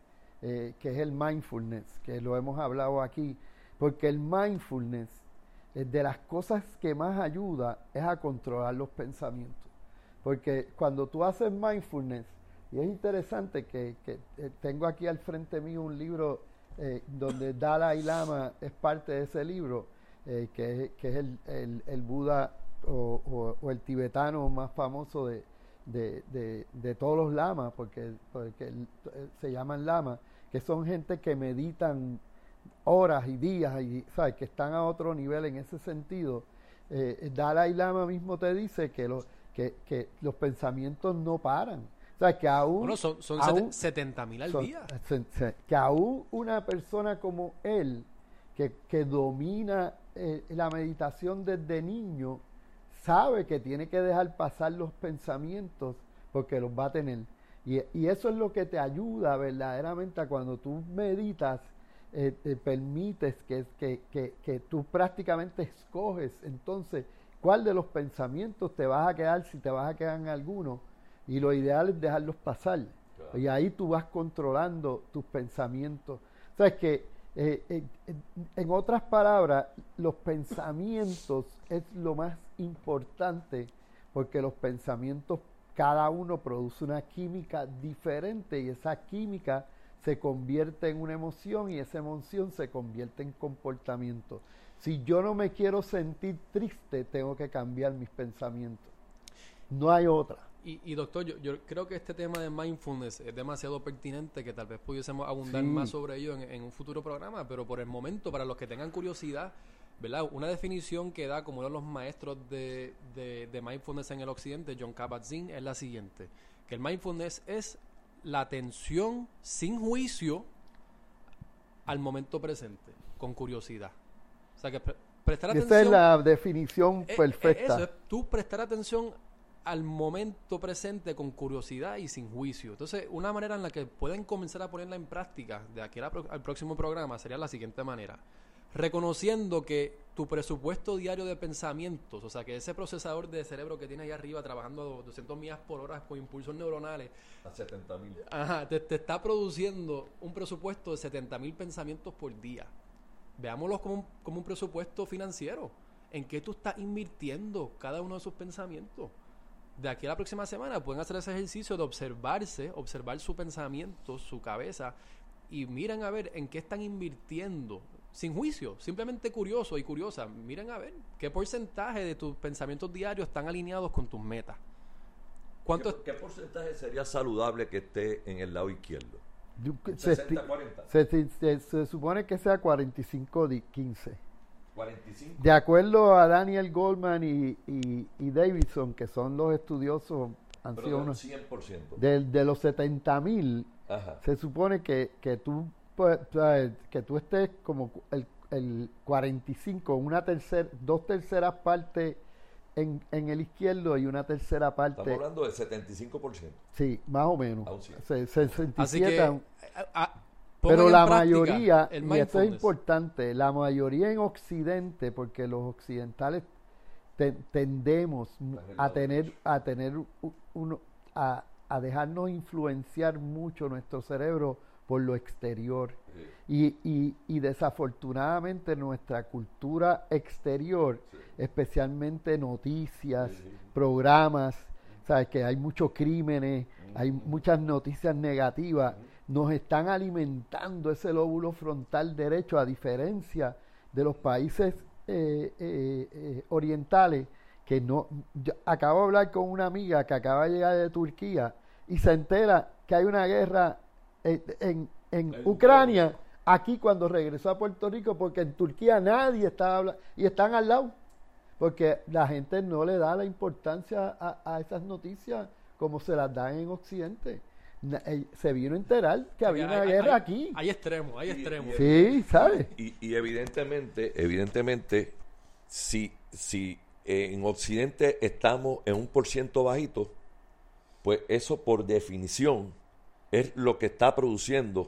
eh, que es el mindfulness, que lo hemos hablado aquí, porque el mindfulness, eh, de las cosas que más ayuda es a controlar los pensamientos. Porque cuando tú haces mindfulness, y es interesante que, que eh, tengo aquí al frente mío un libro eh, donde Dalai Lama es parte de ese libro, eh, que, que es el, el, el Buda o, o, o el tibetano más famoso de, de, de, de todos los lamas, porque, porque el, se llaman lamas, que son gente que meditan horas y días, y ¿sabes? Que están a otro nivel en ese sentido. Eh, Dalai Lama mismo te dice que, lo, que, que los pensamientos no paran. O sea, que aún... Bueno, son, son aún, setenta mil al son, día. Se, se, que aún una persona como él, que, que domina eh, la meditación desde niño, sabe que tiene que dejar pasar los pensamientos porque los va a tener. Y, y eso es lo que te ayuda verdaderamente a cuando tú meditas, eh, te permites que, que, que, que tú prácticamente escoges entonces cuál de los pensamientos te vas a quedar, si te vas a quedar en alguno. Y lo ideal es dejarlos pasar. Claro. Y ahí tú vas controlando tus pensamientos. O sea, es que, eh, eh, en otras palabras, los pensamientos es lo más importante, porque los pensamientos, cada uno produce una química diferente, y esa química se convierte en una emoción, y esa emoción se convierte en comportamiento. Si yo no me quiero sentir triste, tengo que cambiar mis pensamientos. No hay otra. Y, y doctor, yo, yo creo que este tema de mindfulness es demasiado pertinente, que tal vez pudiésemos abundar sí. más sobre ello en, en un futuro programa, pero por el momento, para los que tengan curiosidad, ¿verdad? Una definición que da como uno de los maestros de, de, de mindfulness en el occidente, Jon Kabat-Zinn, es la siguiente, que el mindfulness es la atención sin juicio al momento presente, con curiosidad. O sea, que pre prestar Esa atención... es la definición es, perfecta. Es eso, es tú prestar atención al momento presente con curiosidad y sin juicio. Entonces, una manera en la que pueden comenzar a ponerla en práctica de aquí al, al próximo programa sería la siguiente manera. Reconociendo que tu presupuesto diario de pensamientos, o sea, que ese procesador de cerebro que tienes ahí arriba trabajando a doscientas millas por hora con impulsos neuronales, a setenta mil, ajá, te, te está produciendo un presupuesto de setenta mil pensamientos por día. Veámoslo como un, como un presupuesto financiero. ¿En qué tú estás invirtiendo cada uno de esos pensamientos? De aquí a la próxima semana pueden hacer ese ejercicio de observarse, observar su pensamiento, su cabeza, y miren a ver en qué están invirtiendo, sin juicio, simplemente curioso y curiosa. Miren a ver qué porcentaje de tus pensamientos diarios están alineados con tus metas. ¿Cuánto ¿Qué, ¿Qué porcentaje sería saludable que esté en el lado izquierdo? sesenta cuarenta. Se, se, se, se supone que sea cuarenta y cinco quince. cuarenta y cinco. De acuerdo a Daniel Goleman y, y, y Davidson, que son los estudiosos, han Pero sido de unos cien por ciento. De, de los setenta mil, se supone que, que tú pues, que tú estés como el, el cuarenta y cinco, una tercera, dos terceras partes en, en el izquierdo y una tercera parte. Estamos hablando del setenta y cinco por ciento. Sí, más o menos. Se, sesenta y siete. Así que, a, a, pero la mayoría, y esto es importante, la mayoría en Occidente, porque los occidentales te, tendemos a tener, a tener uno, a, a dejarnos influenciar mucho nuestro cerebro por lo exterior. Sí. Y, y, y desafortunadamente nuestra cultura exterior, sí. especialmente noticias, sí. programas, sabes que hay muchos crímenes, uh-huh. hay muchas noticias negativas, uh-huh. nos están alimentando ese lóbulo frontal derecho, a diferencia de los países eh, eh, eh, orientales, que no... Yo acabo de hablar con una amiga que acaba de llegar de Turquía y se entera que hay una guerra en, en, en Ucrania, aquí cuando regresó a Puerto Rico, porque en Turquía nadie estaba hablando, y están al lado, porque la gente no le da la importancia a, a esas noticias como se las dan en Occidente. Se vino a enterar que había una hay, guerra hay, aquí. Hay extremos, hay extremos. Sí, ¿sabes? Y, y evidentemente, evidentemente, si, si eh, en Occidente estamos en un por ciento bajito, pues eso por definición es lo que está produciendo,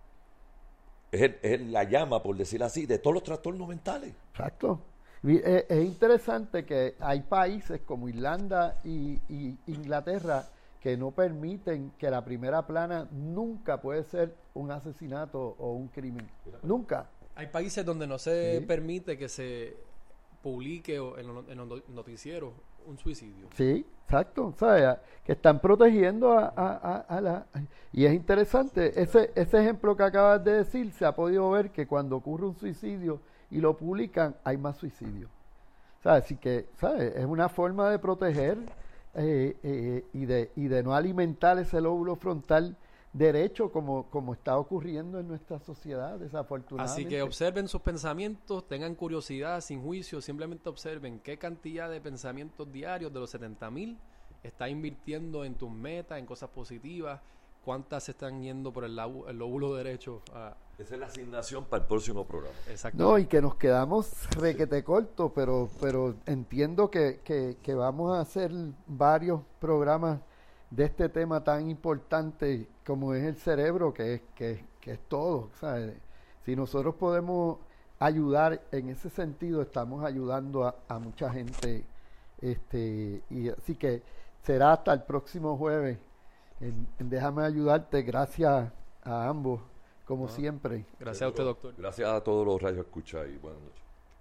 es, el, es la llama, por decirlo así, de todos los trastornos mentales. Exacto. Y es, es interesante que hay países como Irlanda y, y Inglaterra que no permiten que la primera plana nunca puede ser un asesinato o un crimen. Nunca. Hay países donde no se Sí. permite que se publique o en, los- en los noticieros un suicidio. Sí, exacto. ¿Sabes? Que están protegiendo a, a, a, a la... Y es interesante, ese, ese ejemplo que acabas de decir, se ha podido ver que cuando ocurre un suicidio y lo publican, hay más suicidios. ¿Sabes? Así que, ¿sabes? Es una forma de proteger eh, eh, y, de, y de no alimentar ese lóbulo frontal derecho como, como está ocurriendo en nuestra sociedad, desafortunadamente. Así que observen sus pensamientos, tengan curiosidad, sin juicio, simplemente observen qué cantidad de pensamientos diarios de los setenta mil está invirtiendo en tus metas, en cosas positivas, cuántas se están yendo por el, labu- el lóbulo derecho. A, Esa es la asignación para el próximo programa. exactamente. No, y que nos quedamos requete corto, pero, pero entiendo que, que, que vamos a hacer varios programas de este tema tan importante como es el cerebro, que es, que, que es todo, ¿sabes? Si nosotros podemos ayudar en ese sentido, estamos ayudando a, a mucha gente. Este, y así que será hasta el próximo jueves. En, en Déjame Ayudarte. Gracias a ambos, como No. siempre. Gracias a usted, doctor. Gracias a todos los radios escucha y buenas noches.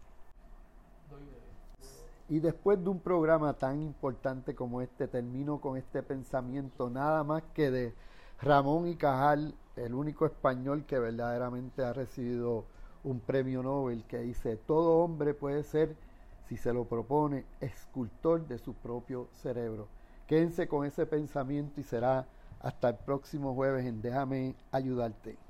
Y después de un programa tan importante como este, termino con este pensamiento nada más que de Ramón y Cajal, el único español que verdaderamente ha recibido un premio Nobel, que dice: todo hombre puede ser, si se lo propone, escultor de su propio cerebro. Quédense con ese pensamiento y será hasta el próximo jueves en Déjame Ayudarte.